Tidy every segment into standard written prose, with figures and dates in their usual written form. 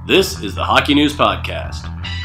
This is the Hockey News Podcast.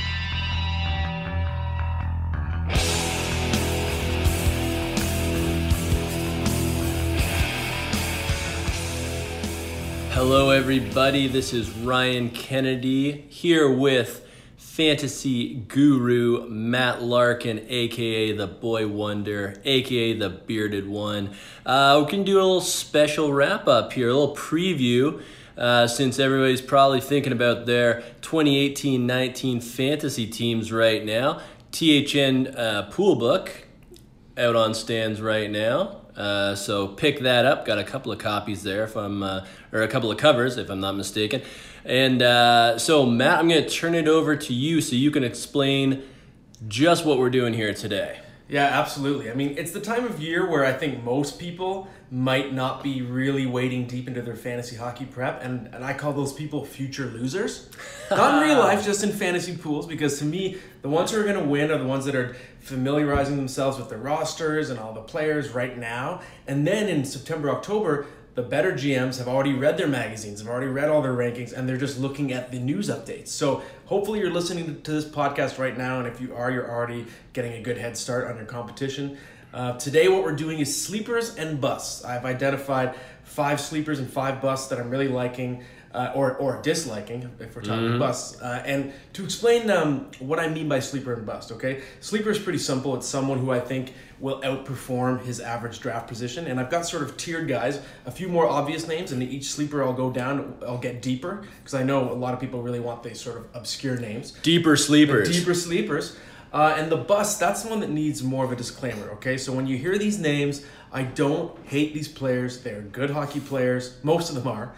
Hello everybody, this is Ryan Kennedy here with fantasy guru Matt Larkin, aka the Boy Wonder, aka the Bearded One. We can do a little special wrap up here, a little preview, since everybody's probably thinking about their 2018-19 fantasy teams right now. THN pool book out on stands right now. So pick that up. Got a couple of copies there, or a couple of covers, if I'm not mistaken. And so, Matt, I'm going to turn it over to you so you can explain just what we're doing here today. Yeah, absolutely. I mean, it's the time of year where I think most people might not be really wading deep into their fantasy hockey prep, and I call those people future losers. Not in real life, just in fantasy pools, because to me, the ones who are going to win are the ones that are familiarizing themselves with their rosters and all the players right now. And then in September, October, the better GMs have already read their magazines, have already read all their rankings, and they're just looking at the news updates. So hopefully you're listening to this podcast right now, and if you are, you're already getting a good head start on your competition. Today what we're doing is sleepers and busts. I've identified 5 sleepers and 5 busts that I'm really liking, or disliking, if we're talking busts. And to explain what I mean by sleeper and bust, okay? Sleeper is pretty simple. It's someone who I think will outperform his average draft position. And I've got sort of tiered guys, a few more obvious names, and each sleeper I'll go down, I'll get deeper, because I know a lot of people really want these sort of obscure names. Deeper sleepers. Deeper sleepers. And the bust, that's the one that needs more of a disclaimer, okay? So when you hear these names, I don't hate these players. They're good hockey players. Most of them are.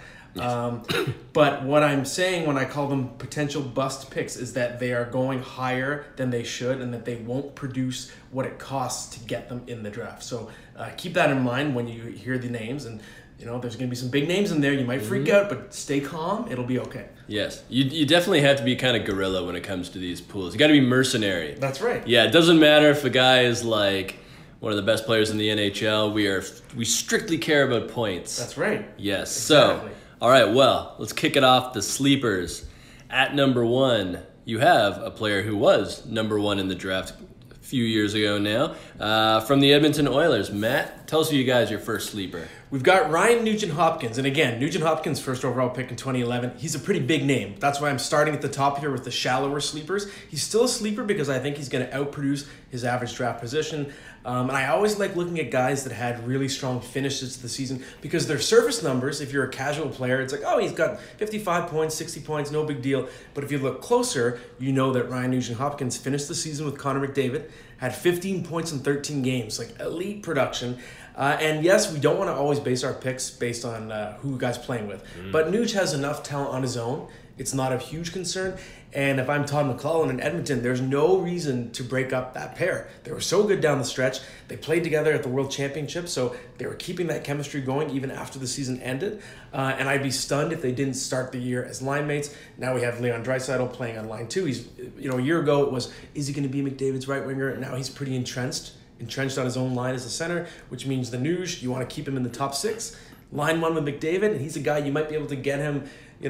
But what I'm saying when I call them potential bust picks is that they are going higher than they should and that they won't produce what it costs to get them in the draft. So keep that in mind when you hear the names. And, you know, there's going to be some big names in there. You might freak out, but stay calm. It'll be okay. Yes. You definitely have to be kind of guerrilla when it comes to these pools. You got to be mercenary. That's right. Yeah, it doesn't matter if a guy is like one of the best players in the NHL. We strictly care about points. That's right. Yes. Exactly. So, all right, well, let's kick it off. The sleepers. At number 1, you have a player who was number 1 in the draft a few years ago now, from the Edmonton Oilers. Matt, tell us who you guys your first sleeper. We've got Ryan Nugent-Hopkins, and again, Nugent-Hopkins, first overall pick in 2011. He's a pretty big name. That's why I'm starting at the top here with the shallower sleepers. He's still a sleeper because I think he's going to outproduce his average draft position. And I always like looking at guys that had really strong finishes to the season because their surface numbers, if you're a casual player, it's like, oh, he's got 55 points, 60 points, no big deal. But if you look closer, you know that Ryan Nugent-Hopkins finished the season with Connor McDavid, had 15 points in 13 games, like elite production. And yes, we don't want to always base our picks based on who guys playing with. But Nuge has enough talent on his own. It's not a huge concern. And if I'm Todd McLellan in Edmonton, there's no reason to break up that pair. They were so good down the stretch. They played together at the World Championship, so they were keeping that chemistry going even after the season ended. And I'd be stunned if they didn't start the year as line mates. Now we have Leon Draisaitl playing on line 2. He's, a year ago it was, is he going to be McDavid's right winger? Now he's pretty entrenched on his own line as a center, which means the Nuge, you want to keep him in the top 6. Line 1 with McDavid, and he's a guy you might be able to get him,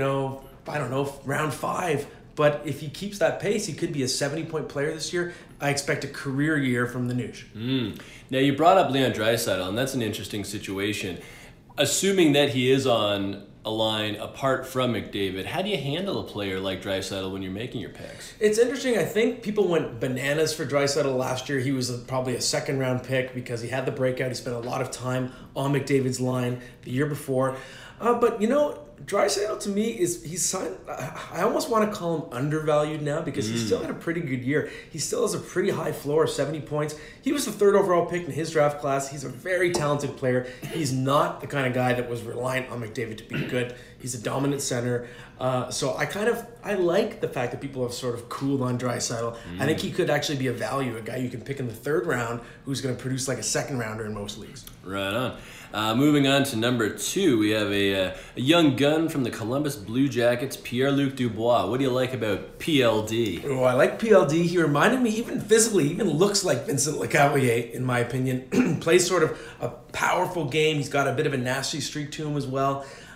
I don't know, round 5. But if he keeps that pace, he could be a 70-point player this year. I expect a career year from the Nuge. Now, you brought up Leon Draisaitl, and that's an interesting situation. Assuming that he is on a line apart from McDavid, how do you handle a player like Draisaitl when you're making your picks? It's interesting. I think people went bananas for Draisaitl last year. He was probably a second-round pick because he had the breakout. He spent a lot of time on McDavid's line the year before. But, Draisaitl to me he's signed. I almost want to call him undervalued now because he still had a pretty good year. He still has a pretty high floor of 70 points. He was the 3rd overall pick in his draft class. He's a very talented player. He's not the kind of guy that was reliant on McDavid to be good. He's a dominant center. So I like the fact that people have sort of cooled on Draisaitl. I think he could actually be a value, a guy you can pick in the 3rd round who's going to produce like a 2nd rounder in most leagues. Right on. Moving on to number 2, we have a young gun from the Columbus Blue Jackets, Pierre-Luc Dubois. What do you like about PLD? Oh, I like PLD. He reminded me, even physically, even looks like Vincent Lecavalier, in my opinion. Plays sort of a powerful game. He's got a bit of a nasty streak to him as well.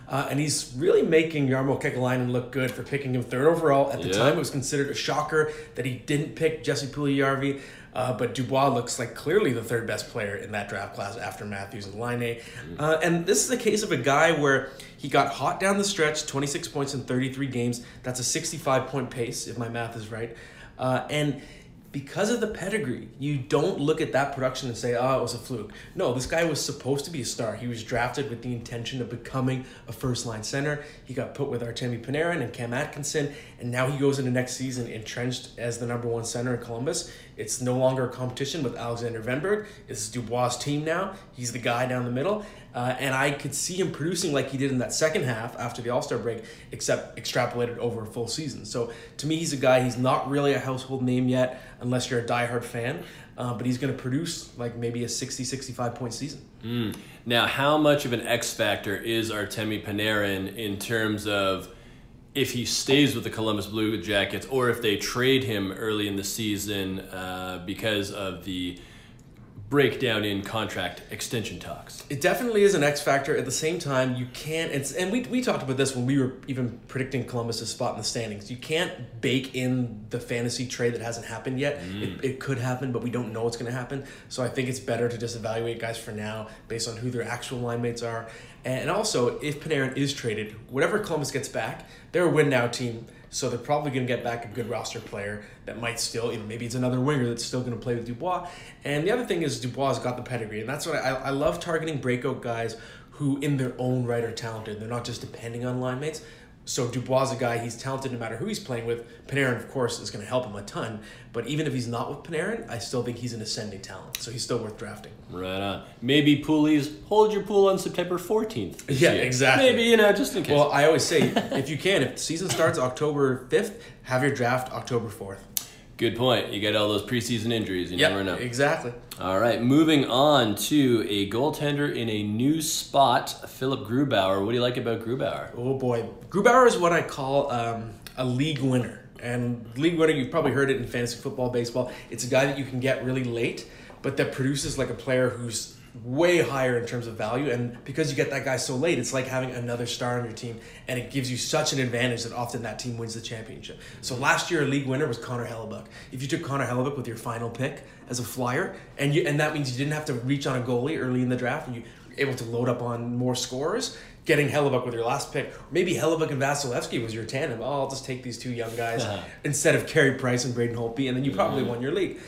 And he's really making Jarmo Kekalainen look good for picking him third overall. At the time, it was considered a shocker that he didn't pick Jesse Puljujarvi. But Dubois looks like clearly the third best player in that draft class after Matthews and Laine. And this is a case of a guy where he got hot down the stretch, 26 points in 33 games. That's a 65-point pace, if my math is right. And because of the pedigree, you don't look at that production and say, oh, it was a fluke. No, this guy was supposed to be a star. He was drafted with the intention of becoming a first-line center. He got put with Artemi Panarin and Cam Atkinson, and now he goes into next season entrenched as the number one center in Columbus. It's no longer a competition with Alexander Venberg. It's Dubois' team now. He's the guy down the middle. And I could see him producing like he did in that second half after the All-Star break, except extrapolated over a full season. So to me, he's a guy, he's not really a household name yet, unless you're a diehard fan. But he's going to produce like maybe a 60, 65-point season. Now, how much of an X factor is Artemi Panarin in terms of if he stays with the Columbus Blue Jackets or if they trade him early in the season because of the breakdown in contract extension talks? It definitely is an X factor. At the same time, you can't, and we talked about this when we were even predicting Columbus's spot in the standings. You can't bake in the fantasy trade that hasn't happened yet. It could happen, but we don't know what's going to happen. So I think it's better to just evaluate guys for now based on who their actual line mates are. And also, if Panarin is traded, whatever Columbus gets back, they're a win-now team. So they're probably going to get back a good roster player that might still, maybe it's another winger that's still going to play with Dubois. And the other thing is Dubois has got the pedigree. And that's what I love, targeting breakout guys who in their own right are talented. They're not just depending on line mates. So Dubois is a guy, he's talented no matter who he's playing with. Panarin, of course, is going to help him a ton. But even if he's not with Panarin, I still think he's an ascending talent. So he's still worth drafting. Right on. Maybe Poolies, hold your pool on September 14th. Yeah, year. exactly. Maybe, just in case. Well, I always say, if you can, if the season starts October 5th, have your draft October 4th. Good point. You get all those preseason injuries. You never know. Exactly. All right, moving on to a goaltender in a new spot, Philip Grubauer. What do you like about Grubauer? Oh, boy. Grubauer is what I call a league winner. And league winner, you've probably heard it in fantasy football, baseball. It's a guy that you can get really late, but that produces like a player who's way higher in terms of value. And because you get that guy so late, it's like having another star on your team, and it gives you such an advantage that often that team wins the championship. So last year, a league winner was Connor Hellebuck. If you took Connor Hellebuck with your final pick as a flyer, and that means you didn't have to reach on a goalie early in the draft, and you were able to load up on more scorers, getting Hellebuck with your last pick, or maybe Hellebuck and Vasilevsky was your tandem. Oh, I'll just take these two young guys instead of Carey Price and Braden Holtby, and then you probably won your league.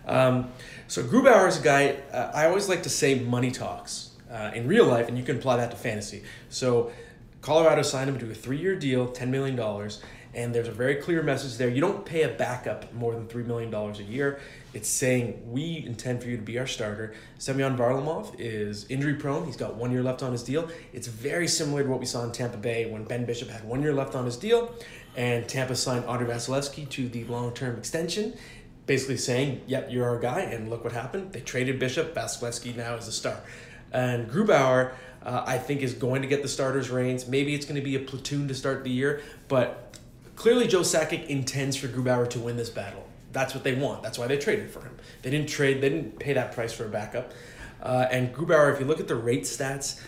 So Grubauer is a guy, I always like to say money talks in real life, and you can apply that to fantasy. So Colorado signed him to a 3-year deal, $10 million, and there's a very clear message there. You don't pay a backup more than $3 million a year. It's saying, we intend for you to be our starter. Semyon Varlamov is injury prone. He's got 1 year left on his deal. It's very similar to what we saw in Tampa Bay when Ben Bishop had 1 year left on his deal, and Tampa signed Andrei Vasilevsky to the long-term extension, basically saying, yep, you're our guy, and look what happened. They traded Bishop. Vasilevsky now is a star. And Grubauer, I think, is going to get the starter's reins. Maybe it's going to be a platoon to start the year, but clearly Joe Sakic intends for Grubauer to win this battle. That's what they want. That's why they traded for him. They didn't pay that price for a backup. And Grubauer, if you look at the rate stats,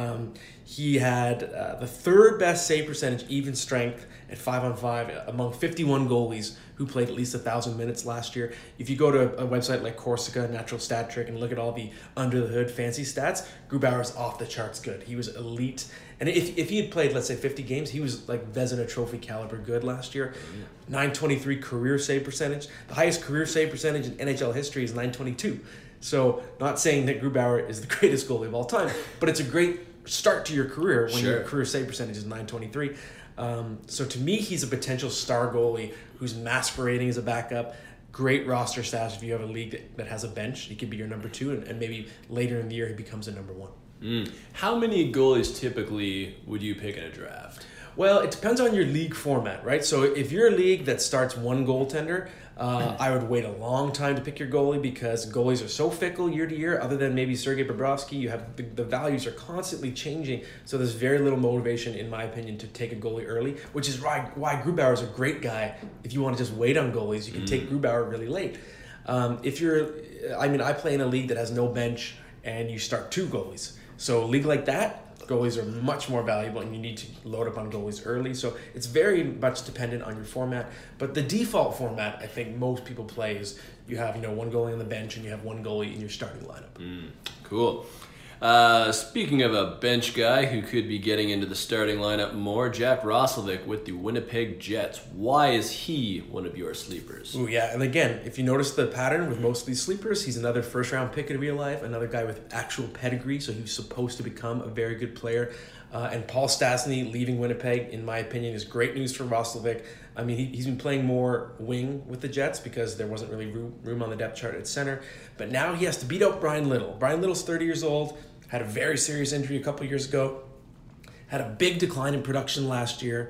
he had the third best save percentage, even strength, at 5-on-5 among 51 goalies who played at least 1,000 minutes last year. If you go to a website like Corsica, Natural Stat Trick, and look at all the under-the-hood fancy stats, Grubauer's off the charts good. He was elite. And if he had played, let's say, 50 games, he was like Vezina Trophy caliber good last year. 923 career save percentage. The highest career save percentage in NHL history is 922. So not saying that Grubauer is the greatest goalie of all time, but it's a great start to your career when your career save percentage is 923. So to me, he's a potential star goalie who's masquerading as a backup. Great roster stats if you have a league that has a bench. He could be your number 2, and maybe later in the year he becomes a number 1. How many goalies typically would you pick in a draft? Well, it depends on your league format, right? So if you're a league that starts one goaltender, I would wait a long time to pick your goalie because goalies are so fickle year to year. Other than maybe Sergei Bobrovsky, you have the values are constantly changing. So there's very little motivation, in my opinion, to take a goalie early, which is why Grubauer is a great guy. If you want to just wait on goalies, you can take Grubauer really late. I play in a league that has no bench and you start 2 goalies. So a league like that, goalies are much more valuable, and you need to load up on goalies early. So it's very much dependent on your format. But the default format, I think most people play, is you have one goalie on the bench and you have one goalie in your starting lineup. Cool. Speaking of a bench guy who could be getting into the starting lineup more, Jack Roslovic with the Winnipeg Jets. Why is he one of your sleepers? Ooh, yeah, and again, if you notice the pattern with most of these sleepers, he's another first-round pick in real life, another guy with actual pedigree, so he's supposed to become a very good player. And Paul Stastny leaving Winnipeg, in my opinion, is great news for Roslovic. I mean, he's been playing more wing with the Jets because there wasn't really room on the depth chart at center. But now he has to beat out Brian Little. Brian Little's 30 years old, had a very serious injury a couple years ago, had a big decline in production last year.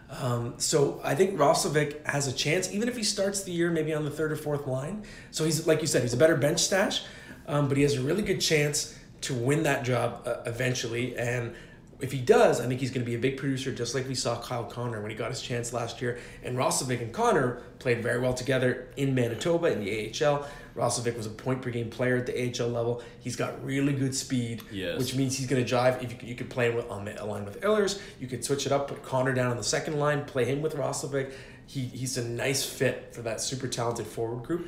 So I think Roslovic has a chance, even if he starts the year maybe on the third or fourth line. So he's, like you said, he's a better bench stash, but he has a really good chance to win that job eventually. And if he does, I think he's going to be a big producer, just like we saw Kyle Connor when he got his chance last year. And Roslovic and Connor played very well together in Manitoba in the AHL. Roslovic was a point-per-game player at the AHL level. He's got really good speed, which means he's going to drive. If you could play him on the line with Ehlers, you could switch it up, put Connor down on the second line, play him with Roslovic. He's a nice fit for that super talented forward group.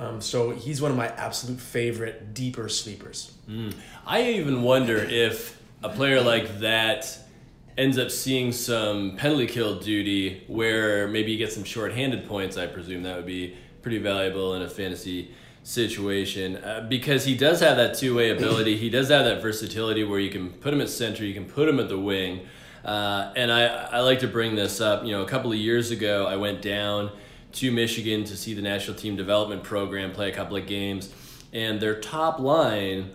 So he's one of my absolute favorite deeper sleepers. I even wonder if a player like that ends up seeing some penalty kill duty where maybe you get some shorthanded points. I presume that would be pretty valuable in a fantasy situation because he does have that two-way ability. He does have that versatility where you can put him at center, you can put him at the wing. And I like to bring this up. A couple of years ago, I went down to Michigan to see the national team development program play a couple of games, and their top line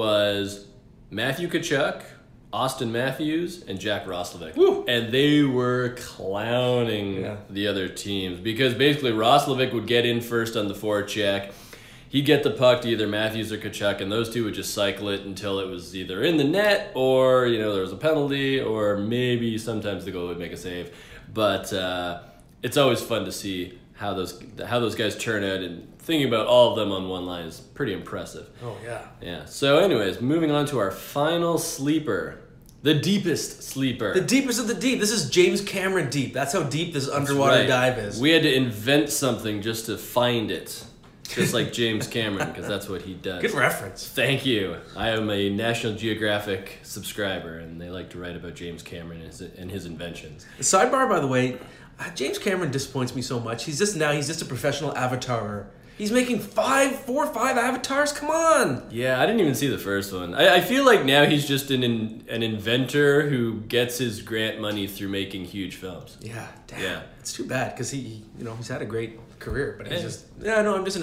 was Matthew Tkachuk, Austin Matthews, and Jack Roslovic. Woo! And they were clowning the other teams because basically Roslovic would get in first on the forecheck. He'd get the puck to either Matthews or Tkachuk, and those two would just cycle it until it was either in the net or, there was a penalty, or maybe sometimes the goalie would make a save. But it's always fun to see how those guys turn out, and thinking about all of them on one line is pretty impressive. Oh, yeah. Yeah. So anyways, moving on to our final sleeper. The deepest sleeper. The deepest of the deep. This is James Cameron deep. That's how deep this underwater dive is. We had to invent something just to find it. Just like James Cameron, because that's what he does. Good reference. Thank you. I am a National Geographic subscriber, and they like to write about James Cameron and his inventions. Sidebar, by the way, James Cameron disappoints me so much. He's just a professional avatarer. He's making 4 or 5 avatars? Come on! Yeah, I didn't even see the first one. I feel like now he's just an inventor who gets his grant money through making huge films. Yeah, damn. Yeah. It's too bad, because he's had a great career, but he's I'm just an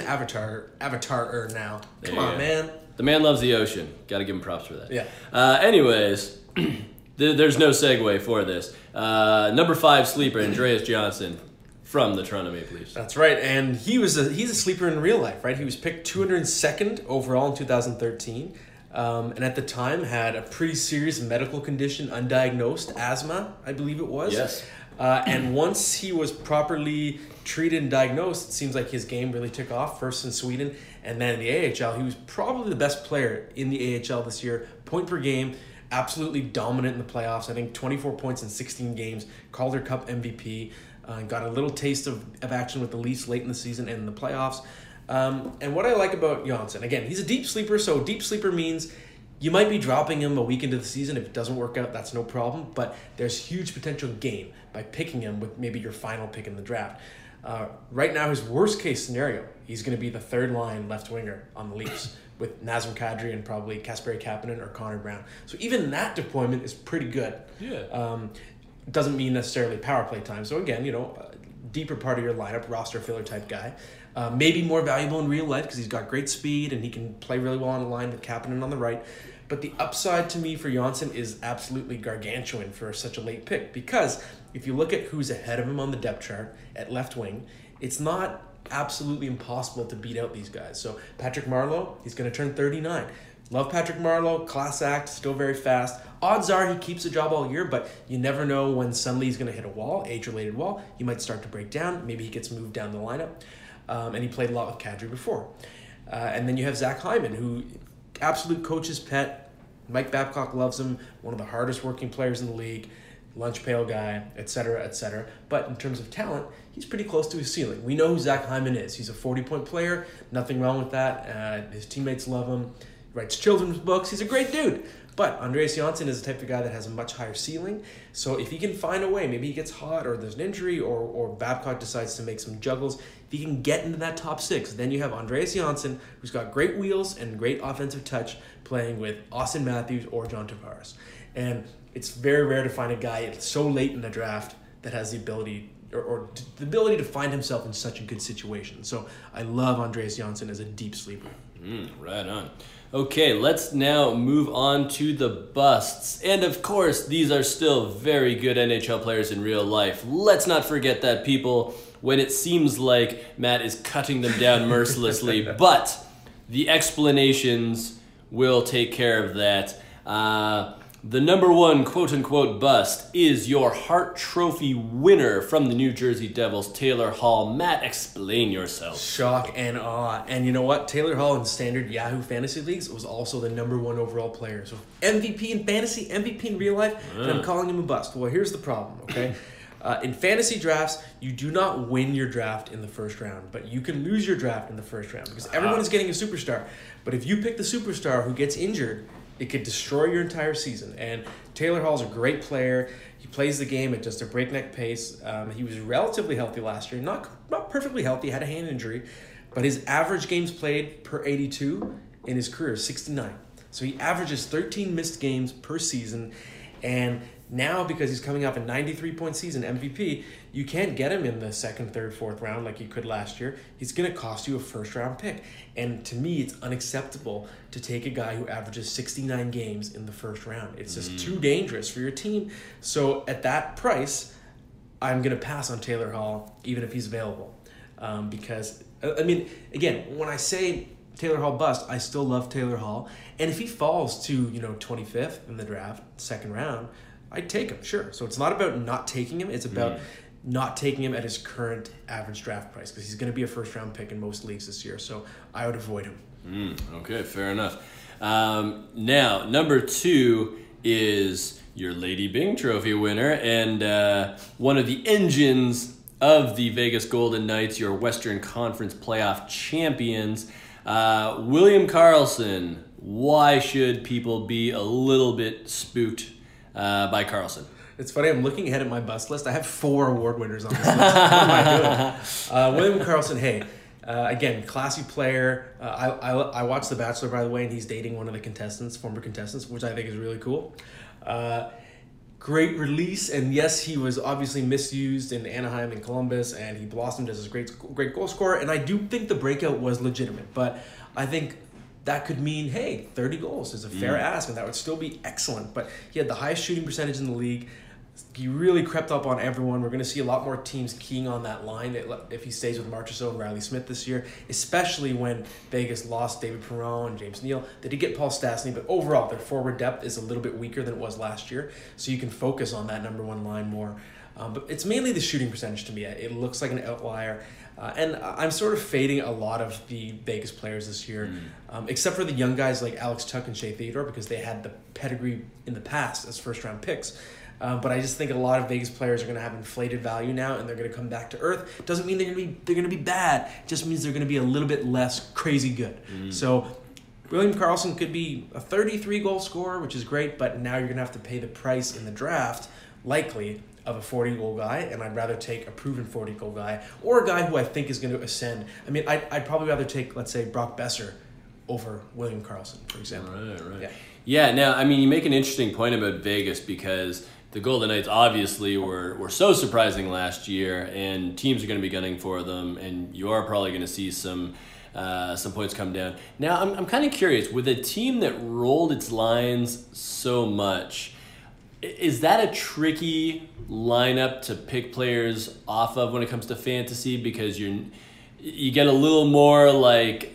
avatarer now. Come on, man. The man loves the ocean. Got to give him props for that. Yeah. Anyways, there's no segue for this. Number 5 sleeper, Andreas Johnson from the Toronto Maple Leafs. That's right, and he's a sleeper in real life, right? He was picked 202nd overall in 2013, and at the time had a pretty serious medical condition, undiagnosed asthma, I believe it was. Yes. And once he was properly treated and diagnosed, it seems like his game really took off, first in Sweden and then in the AHL. He was probably the best player in the AHL this year, point per game, absolutely dominant in the playoffs. I think 24 points in 16 games, Calder Cup MVP, got a little taste of action with the Leafs late in the season and in the playoffs. And what I like about Johnson, again, he's a deep sleeper, so deep sleeper means you might be dropping him a week into the season. If it doesn't work out, that's no problem. But there's huge potential gain by picking him with maybe your final pick in the draft. Right now, his worst case scenario, he's going to be the third line left winger on the Leafs with Nazem Kadri and probably Kasperi Kapanen or Connor Brown. So even that deployment is pretty good. Yeah. Doesn't mean necessarily power play time. So again, deeper part of your lineup, roster filler type guy. Maybe more valuable in real life because he's got great speed and he can play really well on the line with Kapanen on the right. But the upside to me for Johnson is absolutely gargantuan for such a late pick, because if you look at who's ahead of him on the depth chart at left wing, it's not absolutely impossible to beat out these guys. So Patrick Marleau, he's going to turn 39. Love Patrick Marleau, class act, still very fast. Odds are he keeps the job all year, but you never know when suddenly he's going to hit a wall, age-related wall. He might start to break down. Maybe he gets moved down the lineup. And he played a lot with Kadri before. And then you have Zach Hyman, who absolute coach's pet, Mike Babcock loves him, one of the hardest working players in the league, lunch pail guy, etc., etc. But in terms of talent, he's pretty close to his ceiling. We know who Zach Hyman is. He's a 40-point player. Nothing wrong with that. His teammates love him. He writes children's books. He's a great dude. But Andreas Janssen is the type of guy that has a much higher ceiling. So if he can find a way, maybe he gets hot or there's an injury or Babcock decides to make some juggles, if he can get into that top 6, then you have Andreas Janssen, who's got great wheels and great offensive touch, playing with Austin Matthews or John Tavares. And it's very rare to find a guy so late in the draft that has the ability or the ability to find himself in such a good situation. So I love Andreas Janssen as a deep sleeper. Right on. Okay, let's now move on to the busts. And of course, these are still very good NHL players in real life. Let's not forget that, people, when it seems like Matt is cutting them down mercilessly. But the explanations will take care of that. The number one quote-unquote bust is your Hart Trophy winner from the New Jersey Devils, Taylor Hall. Matt, explain yourself. Shock and awe. And you know what? Taylor Hall in standard Yahoo Fantasy Leagues was also the number 1 overall player. So MVP in fantasy, MVP in real life, and I'm calling him a bust. Well, here's the problem, okay? In fantasy drafts, you do not win your draft in the first round, but you can lose your draft in the first round because everyone is getting a superstar. But if you pick the superstar who gets injured, it could destroy your entire season. And Taylor Hall's a great player. He plays the game at just a breakneck pace. He was relatively healthy last year. Not perfectly healthy, had a hand injury. But his average games played per 82 in his career is 69. So he averages 13 missed games per season. And now, because he's coming off a 93-point season MVP, you can't get him in the 2nd, 3rd, 4th round like you could last year. He's going to cost you a first-round pick. And to me, it's unacceptable to take a guy who averages 69 games in the first round. It's just too dangerous for your team. So at that price, I'm going to pass on Taylor Hall, even if he's available. Because, I mean, again, when I say Taylor Hall bust, I still love Taylor Hall. And if he falls to, 25th in the draft, 2nd round, I'd take him, sure. So it's not about not taking him. It's about not taking him at his current average draft price because he's going to be a first-round pick in most leagues this year. So I would avoid him. Okay, fair enough. Now, number 2 is your Lady Byng Trophy winner and one of the engines of the Vegas Golden Knights, your Western Conference playoff champions, William Karlsson. Why should people be a little bit spooked by Karlsson? It's funny, I'm looking ahead at my bust list. I have 4 award winners on this list. What am I doing? William Karlsson, hey, again, classy player. I watched The Bachelor, by the way, and he's dating one of the contestants, former contestants, which I think is really cool. Great release, and yes, he was obviously misused in Anaheim and Columbus, and he blossomed as a great goal scorer, and I do think the breakout was legitimate, but I think that could mean, hey, 30 goals is a fair ask, and that would still be excellent. But he had the highest shooting percentage in the league. He really crept up on everyone. We're going to see a lot more teams keying on that line if he stays with Marchessault and Riley Smith this year, especially when Vegas lost David Perron and James Neal. They did get Paul Stastny, but overall, their forward depth is a little bit weaker than it was last year, so you can focus on that number 1 line more. But it's mainly the shooting percentage to me. It looks like an outlier. And I'm sort of fading a lot of the Vegas players this year, except for the young guys like Alex Tuch and Shea Theodore because they had the pedigree in the past as first-round picks. But I just think a lot of Vegas players are going to have inflated value now, and they're going to come back to earth. Doesn't mean they're going to be bad. It just means they're going to be a little bit less crazy good. So William Karlsson could be a 33-goal scorer, which is great, but now you're going to have to pay the price in the draft, likely, of a 40-goal guy, and I'd rather take a proven 40-goal guy or a guy who I think is going to ascend. I mean, I'd probably rather take, let's say, Brock Besser over William Karlsson, for example. Right. Yeah, now, I mean, you make an interesting point about Vegas because the Golden Knights obviously were so surprising last year, and teams are going to be gunning for them, and you are probably going to see some points come down. Now, I'm kind of curious, with a team that rolled its lines so much, is that a tricky lineup to pick players off of when it comes to fantasy? Because you get a little more like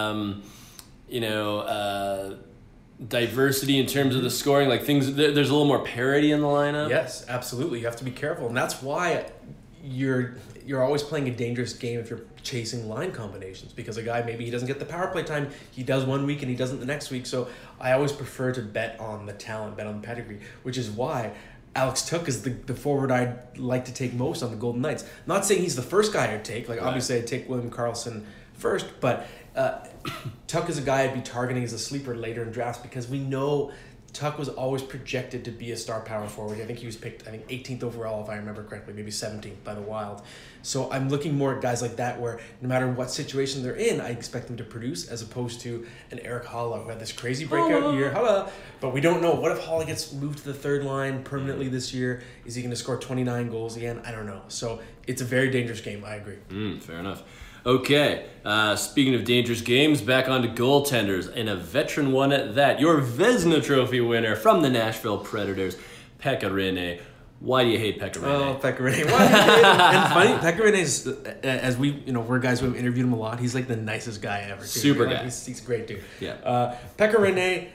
diversity in terms of the scoring, like things. There's a little more parity in the lineup. Yes, absolutely. You have to be careful, and that's why you're always playing a dangerous game if you're chasing line combinations, because a guy, maybe he doesn't get the power play time, he does one week and he doesn't the next week. So I always prefer to bet on the talent, bet on the pedigree, which is why Alex Tuch is the forward I'd like to take most on the Golden Knights. Not saying he's the first guy I'd take. Like, obviously I'd take William Karlsson first, but Tuch is a guy I'd be targeting as a sleeper later in drafts, because we know Tuch was always projected to be a star power forward. I think he was picked, 18th overall, if I remember correctly, maybe 17th by the Wild. So I'm looking more at guys like that, where no matter what situation they're in, I expect them to produce, as opposed to an Eric Haula who had this crazy breakout year. Haula. But we don't know. What if Haula gets moved to the third line permanently this year? Is he going to score 29 goals again? I don't know. So it's a very dangerous game. I agree. Fair enough. Okay, speaking of dangerous games, back on to goaltenders, and a veteran one at that. Your Vezina Trophy winner from the Nashville Predators, Pekka Rinne. Why do you hate Pekka Rinne? Oh, Pekka Rinne. Why do you hate him? And funny, Pekka Rinne is, as we're guys who have interviewed him a lot, he's like the nicest guy ever. Too. Super guy. He's a great dude. Yeah. Pekka Rinne,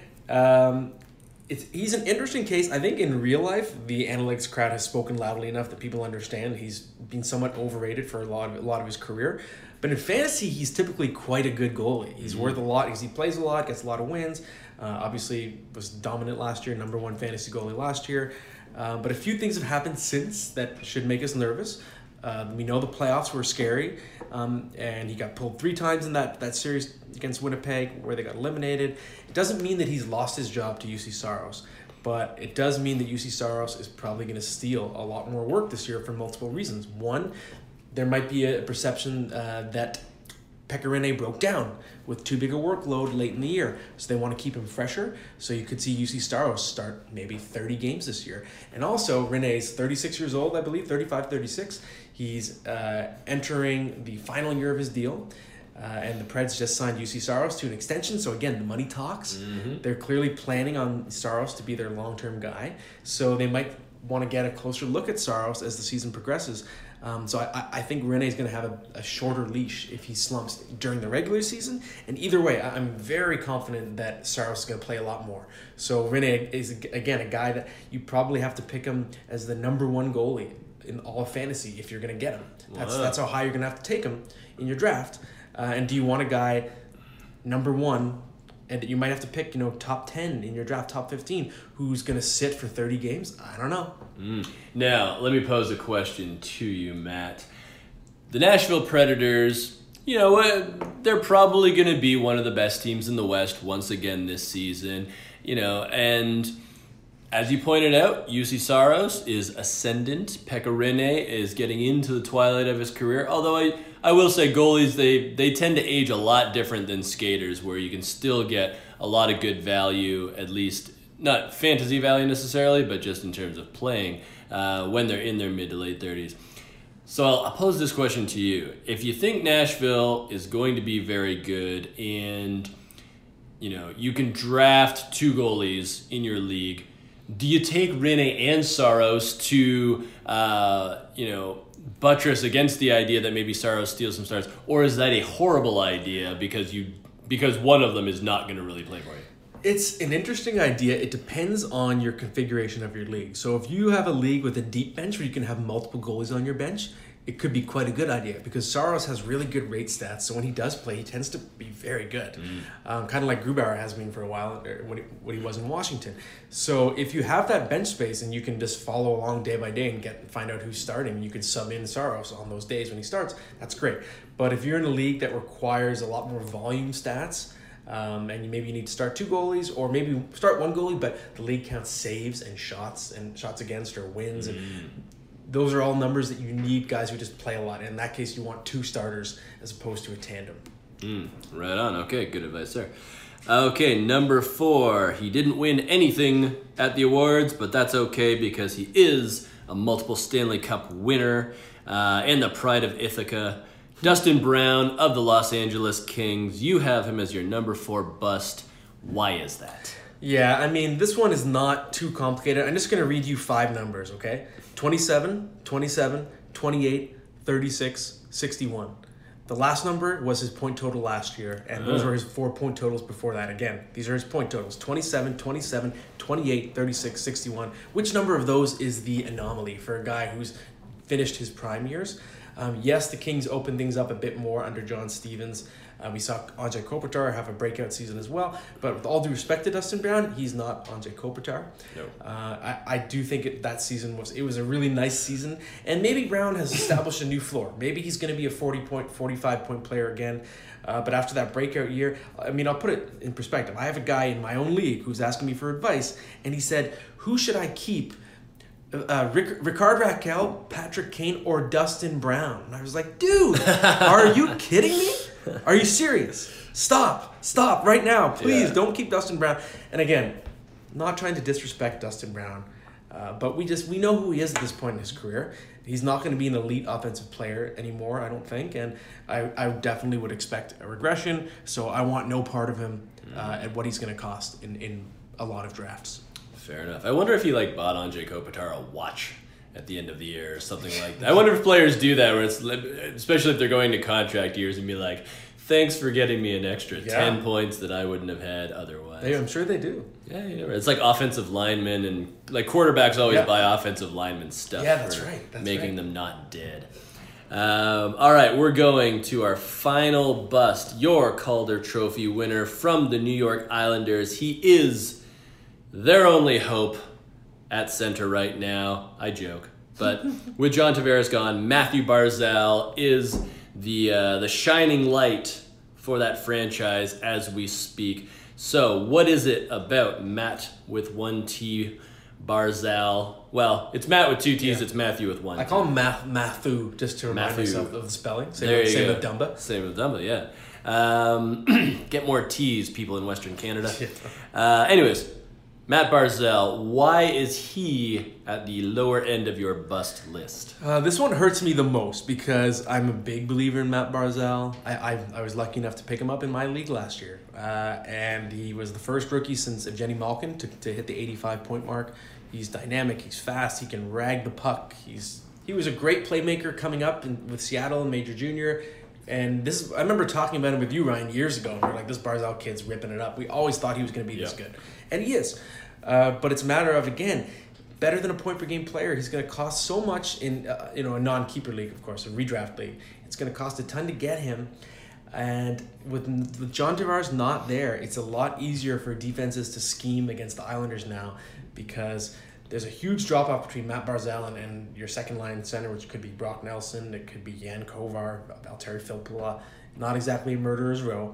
he's an interesting case. I think in real life, the analytics crowd has spoken loudly enough that people understand he's been somewhat overrated for a lot of his career. But in fantasy, he's typically quite a good goalie. He's worth a lot because he plays a lot, gets a lot of wins. Obviously, was dominant last year, number one fantasy goalie last year. But a few things have happened since that should make us nervous. We know the playoffs were scary, and he got pulled 3 times in that series against Winnipeg where they got eliminated. It doesn't mean that he's lost his job to UC Saros, but it does mean that UC Saros is probably going to steal a lot more work this year for multiple reasons. One, there might be a perception that Pekka Rinne broke down with too big a workload late in the year, so they want to keep him fresher. So you could see UC Saros start maybe 30 games this year. And also, Rinne is 36 years old, I believe, 35, 36. He's entering the final year of his deal. And the Preds just signed UC Saros to an extension. So again, the money talks. Mm-hmm. They're clearly planning on Saros to be their long-term guy. So they might want to get a closer look at Saros as the season progresses. So I think Rinne is going to have a shorter leash if he slumps during the regular season. And either way, I'm very confident that Saros is going to play a lot more. So Rinne is, again, a guy that you probably have to pick him as the number one goalie in all of fantasy if you're going to get him. That's how high you're going to have to take him in your draft. And do you want a guy number one, and you might have to pick, top 10 in your draft, top 15, who's going to sit for 30 games? I don't know. Now, let me pose a question to you, Matt. The Nashville Predators, they're probably going to be one of the best teams in the West once again this season, and as you pointed out, UC Saros is ascendant. Pekka Rinne is getting into the twilight of his career, although I will say goalies, they tend to age a lot different than skaters, where you can still get a lot of good value, at least not fantasy value necessarily, but just in terms of playing when they're in their mid to late 30s. So I'll pose this question to you. If you think Nashville is going to be very good and you can draft 2 goalies in your league, do you take Rinne and Saros to buttress against the idea that maybe Saros steals some starts, or is that a horrible idea because one of them is not going to really play for you? It's an interesting idea. It depends on your configuration of your league. So if you have a league with a deep bench where you can have multiple goalies on your bench, it could be quite a good idea, because Saros has really good rate stats. So when he does play, he tends to be very good. Kind of like Grubauer has been for a while when he was in Washington. So if you have that bench space and you can just follow along day by day and find out who's starting, you can sub in Saros on those days when he starts, that's great. But if you're in a league that requires a lot more volume stats, and maybe you need to start 2 goalies, or maybe start 1 goalie, but the league counts saves and shots against or wins, and those are all numbers that you need guys who just play a lot. In that case, you want 2 starters as opposed to a tandem. Right on. Okay, good advice there. Okay, number 4. He didn't win anything at the awards, but that's okay because he is a multiple Stanley Cup winner and the pride of Ithaca. Dustin Brown of the Los Angeles Kings. You have him as your number 4 bust. Why is that? Yeah, this one is not too complicated. I'm just going to read you 5 numbers, okay? 27, 27, 28, 36, 61. The last number was his point total last year, and those were his 4 point totals before that. Again, these are his point totals: 27, 27, 28, 36, 61. Which number of those is the anomaly for a guy who's finished his prime years. Yes, the Kings opened things up a bit more under John Stevens. We saw Anze Kopitar have a breakout season as well. But with all due respect to Dustin Brown, he's not Anze Kopitar. No. I do think that season was a really nice season. And maybe Brown has established a new floor. Maybe he's going to be a 45-point player again. But after that breakout year, I mean, I'll put it in perspective. I have a guy in my own league who's asking me for advice. And he said, who should I keep? Rickard Rakell, Patrick Kane, or Dustin Brown? And I was like, dude, are you kidding me? Are you serious? Stop right now. Please don't keep Dustin Brown. And again, not trying to disrespect Dustin Brown, but we know who he is at this point in his career. He's not going to be an elite offensive player anymore, I don't think. And I definitely would expect a regression. So I want no part of him at what he's going to cost in a lot of drafts. Fair enough. I wonder if he bought Anze Kopitar a watch at the end of the year or something like that. I wonder if players do that, where it's, especially if they're going to contract years, and be like, thanks for getting me an extra 10 points that I wouldn't have had otherwise. I'm sure they do. Yeah, it's like offensive linemen, and quarterbacks always buy offensive linemen stuff. Yeah, that's right. Making them not dead. All right, we're going to our final bust. Your Calder Trophy winner from the New York Islanders. He is their only hope at center right now. I joke. But with John Tavares gone, Matthew Barzal is the shining light for that franchise as we speak. So what is it about Matt with one T, Barzal? Well, it's Matt with two T's. It's Matthew with one T. I call him Matthew just to remind myself of the spelling. Same with Dumba. Same with Dumba, yeah. Get more T's, people in Western Canada. Anyways, Matt Barzal, why is he at the lower end of your bust list? This one hurts me the most because I'm a big believer in Matt Barzal. I was lucky enough to pick him up in my league last year. And he was the first rookie since Evgeny Malkin to hit the 85-point mark. He's dynamic, he's fast, he can rag the puck. He was a great playmaker coming up with Seattle and Major Junior. And I remember talking about him with you, Ryan, years ago. And we were like, this Barzal kid's ripping it up. We always thought he was going to be this good. And he is. But it's a matter of, again, better than a point-per-game player. He's going to cost so much in a non-keeper league, of course, a redraft league. It's going to cost a ton to get him. And with John Tavares not there, it's a lot easier for defenses to scheme against the Islanders now because there's a huge drop-off between Matt Barzal and your second-line center, which could be Brock Nelson, it could be Jan Kovar, Valtteri Filppula. Not exactly a murderer's row.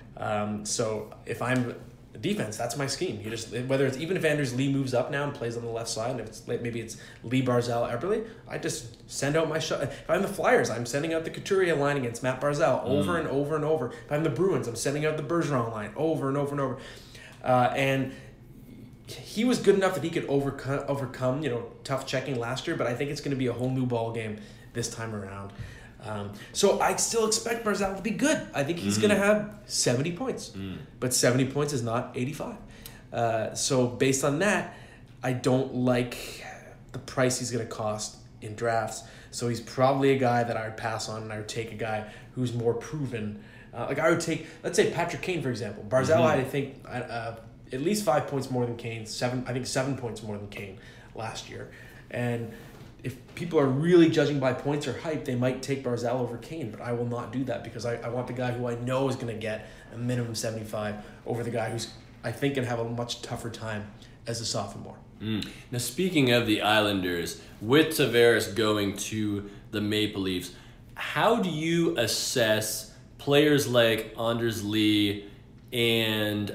So if I'm a defense, that's my scheme. You just even if Anders Lee moves up now and plays on the left side, and if it's maybe it's Lee, Barzal, Eberle, I just send out my shot. If I'm the Flyers, I'm sending out the Couturier line against Matt Barzal over and over and over. If I'm the Bruins, I'm sending out the Bergeron line over and over and over. And he was good enough that he could overcome tough checking last year, but I think it's going to be a whole new ball game this time around. So I still expect Barzal to be good. I think he's going to have 70 points, but 70 points is not 85. So based on that, I don't like the price he's going to cost in drafts. So he's probably a guy that I would pass on, and I would take a guy who's more proven. I would take, let's say Patrick Kane, for example. Barzal had, I think, at least 5 points more than Kane. 7 points more than Kane last year. And if people are really judging by points or hype, they might take Barzal over Kane, but I will not do that because I want the guy who I know is going to get a minimum 75 over the guy who's, I think, going to have a much tougher time as a sophomore. Now, speaking of the Islanders, with Tavares going to the Maple Leafs, how do you assess players like Anders Lee and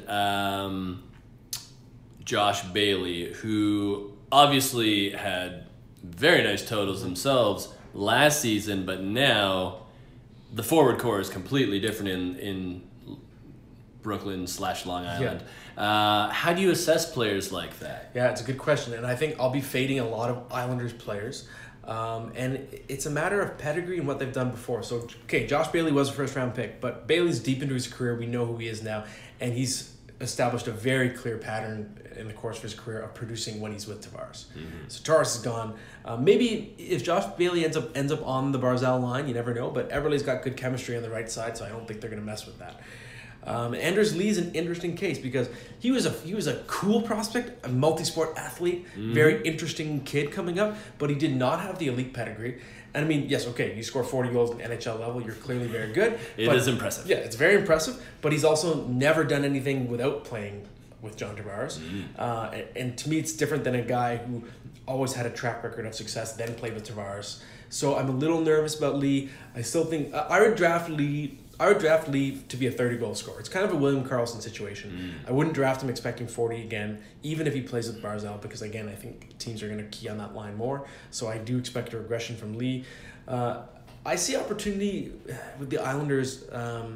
Josh Bailey, who obviously had very nice totals themselves last season, but now the forward core is completely different in Brooklyn/Long Island. How do you assess players like that? Yeah, it's a good question, and I think I'll be fading a lot of Islanders players. And it's a matter of pedigree and what they've done before. So, okay, Josh Bailey was a first-round pick, but Bailey's deep into his career. We know who he is now, and he's established a very clear pattern in the course of his career of producing when he's with Tavares. So Tavares is gone. Maybe if Josh Bailey ends up on the Barzal line, you never know, but Eberle's got good chemistry on the right side, so I don't think they're going to mess with that. Anders Lee is an interesting case because he was a cool prospect, a multi-sport athlete, very interesting kid coming up, but he did not have the elite pedigree. And I mean, yes, okay, you score 40 goals at the NHL level, you're clearly very good. It is impressive. Yeah, it's very impressive, but he's also never done anything without playing with John Tavares. And to me, it's different than a guy who always had a track record of success, then played with Tavares. So I'm a little nervous about Lee. I still think I would draft Lee to be a 30-goal scorer. It's kind of a William Karlsson situation. I wouldn't draft him expecting 40 again, even if he plays with Barzal, because again, I think teams are going to key on that line more. So I do expect a regression from Lee. I see opportunity with the Islanders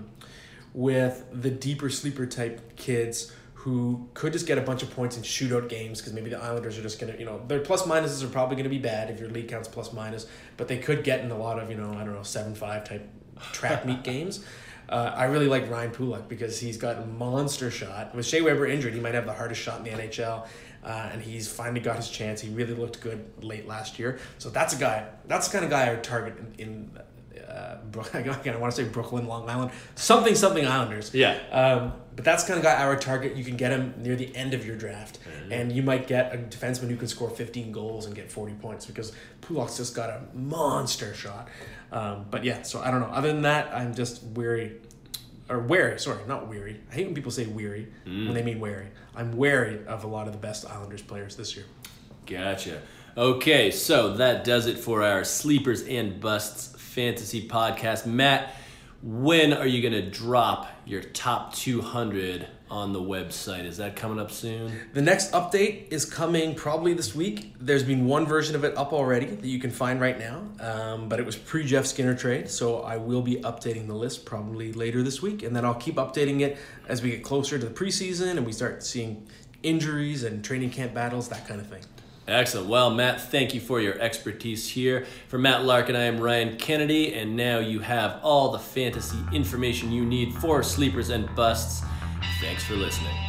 with the deeper sleeper type kids who could just get a bunch of points in shootout games because maybe the Islanders are just going to, their plus minuses are probably going to be bad if your league counts plus minus, but they could get in a lot of, 7-5 type track meet games. I really like Ryan Pulock because he's got a monster shot. With Shea Weber injured, he might have the hardest shot in the NHL, and he's finally got his chance. He really looked good late last year. So that's the kind of guy I would target in I want to say Brooklyn, Long Island, something Islanders. Yeah. But that's the kind of guy I would target. You can get him near the end of your draft, and you might get a defenseman who can score 15 goals and get 40 points because Pulak's just got a monster shot. But yeah, so I don't know. Other than that, I'm just wary. Sorry, not weary. I hate when people say weary when they mean wary. I'm wary of a lot of the best Islanders players this year. Gotcha. Okay, so that does it for our Sleepers and Busts Fantasy Podcast. Matt, when are you going to drop your top 200 on the website? Is that coming up soon? The next update is coming probably this week. There's been one version of it up already that you can find right now, but it was pre-Jeff Skinner trade, so I will be updating the list probably later this week, and then I'll keep updating it as we get closer to the preseason and we start seeing injuries and training camp battles, that kind of thing. Excellent. Well, Matt, thank you for your expertise here. For Matt Larkin, I am Ryan Kennedy, and now you have all the fantasy information you need for Sleepers and Busts. Thanks for listening.